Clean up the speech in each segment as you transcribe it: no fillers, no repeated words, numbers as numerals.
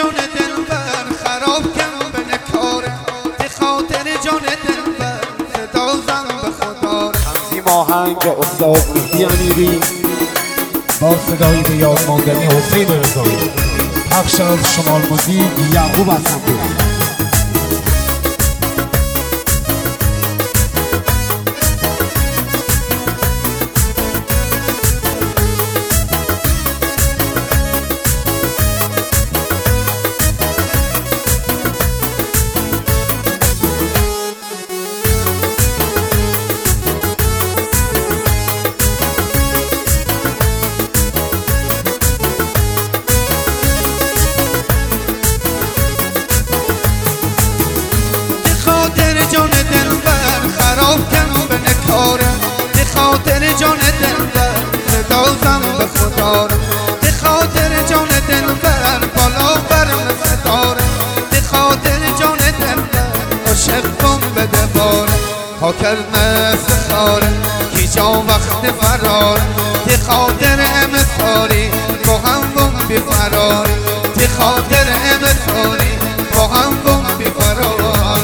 جان دلبر خراب کن به نکاره، به خاطر جان دلبر صدا زن به خدا. تنظیم آهنگ استاد مهدی امیری با صدایی به یاد ماندنی حسین رضایی، پخش از شمال موزیک یعقوب حسن‌پور. جان دلبر خراب کن به نکاره، به خاطر جان دلبر صدا زن به خدا. به خاطر جان دلبر بالا برم ستاره، به خاطر جان دلبر عاشق کن به دواره. پا کرد مثل خاره کی جا وقت فرار، به خاطر امساری با هم بم بی فرار، به خاطر امساری با هم بم بی فرار.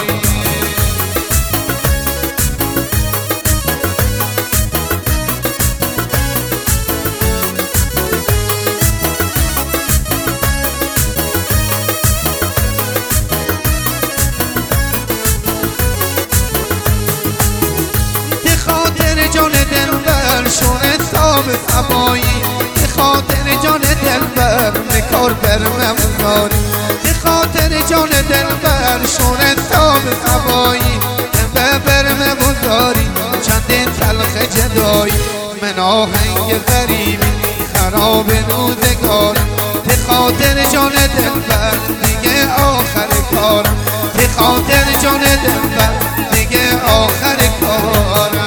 به خاطر جان دلبر نکار برمم داری، به خاطر جان دلبر شونه تاب سبایی به برمم داری. چندین تلخ جدایی من آهنگ غریبی خراب روزگارم، به خاطر جان دلبر دیگه آخر کارم، به خاطر جان دلبر دیگه آخر کارم.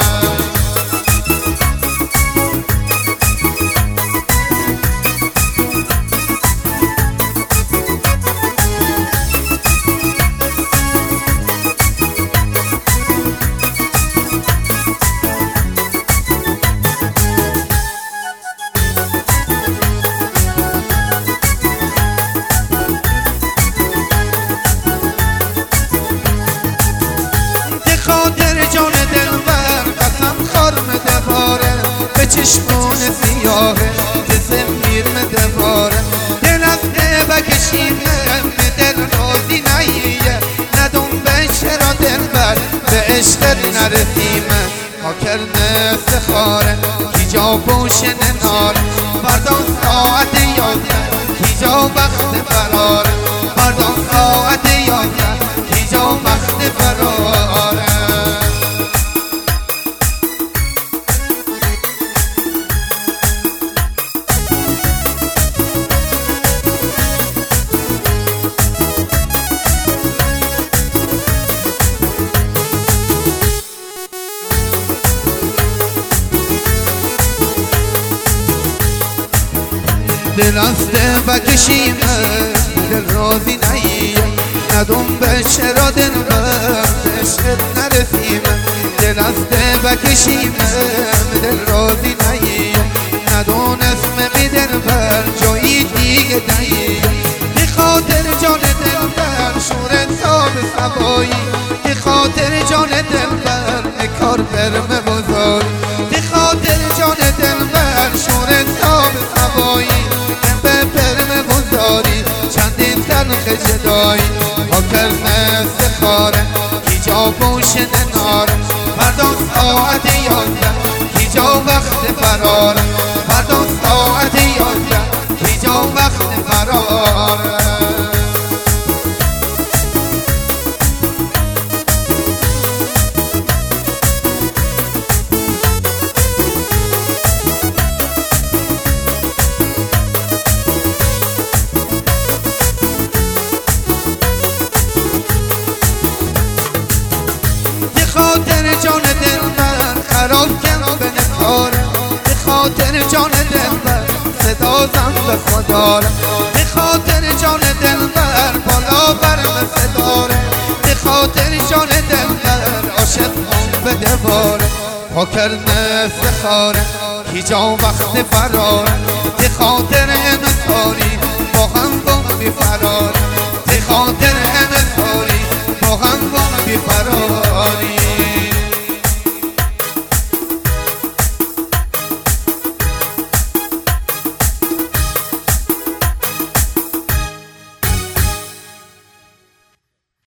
جان دلبر قسم خارم دواره، به چشمون سیاهه به زمیر دواره. دل از بکشیمه دل رازی نیه، ندون به چرا دلبر به عشق نرسیمه. ما کرده سخاره کی جا بوشن ناره، فردا ساعت 11 کی جا وقت فراره، فردا ساعت 11 کی جا وقت فراره. دل از بکشیمه دل راضی نیه، ندون به چرا دلبر به عشقت نرسیمه. دل از بکشیمه دل راضی نیه، ندون اسم می دلبر جایی دیگه نیه. به خاطر جان دلبر شور تاب سبایی، به خاطر جان دلبر نکار برمه بزاری، به خاطر جان دلبر شور تاب سبایی چندین تلخ جدایی. ها کرد سخاره کی جا بوشن ناره، فردا ساعت 11 کی جا وقت فراره، فردا ساعت 11 کی جا وقت فراره. جان دلبر خراب کن به نکاره، به خاطر جان دلبر صدا زن به خدا. به خاطر جان دلبر بالا برم ستاره، به خاطر جان دلبر عاشق به دواره. پا کرده سخاره کی جا وقت فراره، به خاطر امساره